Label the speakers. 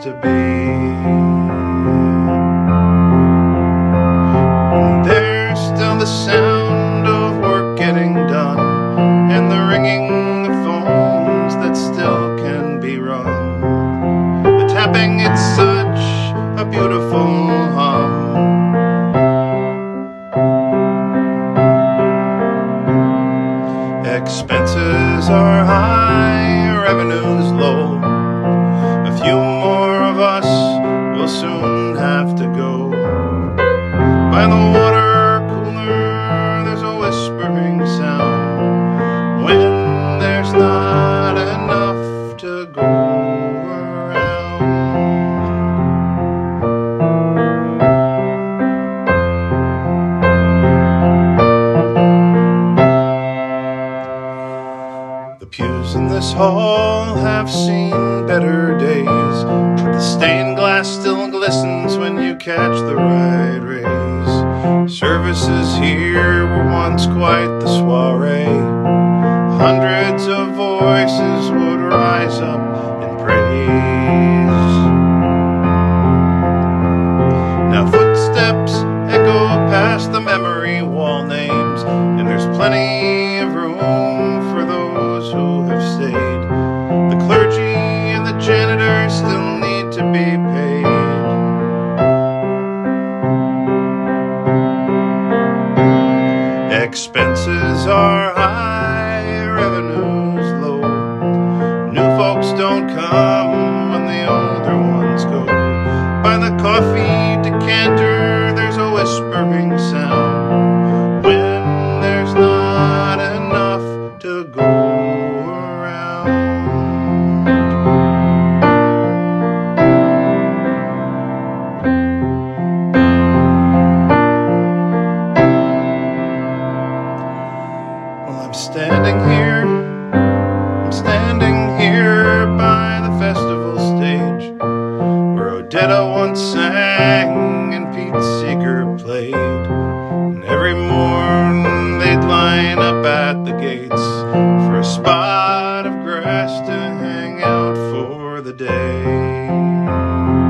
Speaker 1: to be. And there's still the sound of work getting done, and the ringing of phones that still can be rung. The tapping, it's such a beautiful hum. Expenses are high, revenues low. A few more of us will soon have to go. By the water cooler, there's a whispering sound when there's not enough to go around. The pews in this hall have seen better days, but the stained glass still glistens when you catch the right rays. Services here were once quite the soiree. Hundreds of voices would rise up in praise. Now footsteps echo past the memory wall names, and there's plenty of room for those who have stayed. The clergy and the janitors still need to be paid. Expenses are high, revenues low. New folks don't come when the older ones go. By the coffee decanter, there's a whispering sound when there's not enough to go around. Well, I'm standing here by the festival stage where Odetta once sang and Pete Seeger played. And every morn they'd line up at the gates for a spot of grass to hang out for the day.